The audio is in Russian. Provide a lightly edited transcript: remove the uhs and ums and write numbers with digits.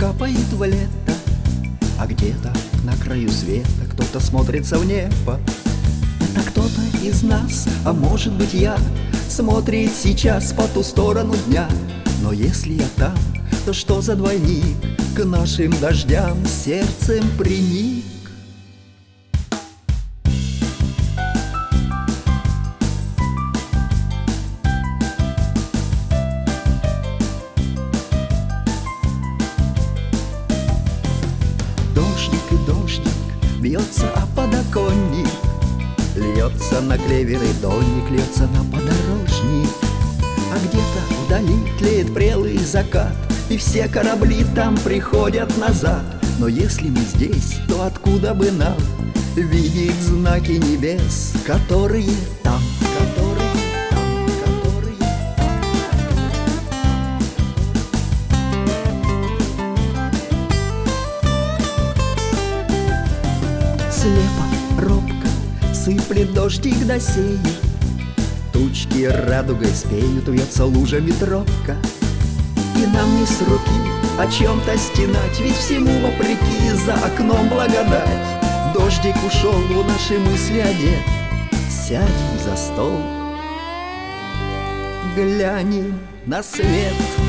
капает в лето, а где-то на краю света кто-то смотрится в небо. Это кто-то из нас, а может быть я, смотрит сейчас по ту сторону дня. Но если я там, то что за двойник к нашим дождям сердцем приник? Дождик бьется о подоконник, льется на клевер и донник, льется на подорожник. А где-то вдали тлеет прелый закат, и все корабли там приходят назад. Но если мы здесь, то откуда бы нам видеть знаки небес, которые там, которые там, которые там. Слепо, робко сыплет дождик до сея, тучки радугой спеют, вьется лужами тропка. И нам не с руки о чем-то стенать, ведь всему вопреки за окном благодать. Дождик ушел, в наши мысли одет, сядем за стол, глянем на свет.